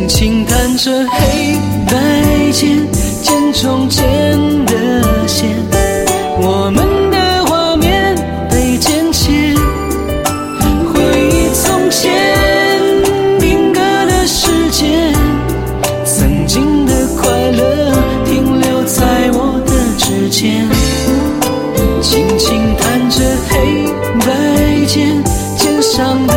轻弹着黑白键，键中间的线，我们的画面被剪切，回忆从前定格的时间，曾经的快乐停留在我的指尖，轻轻弹着黑白键，键上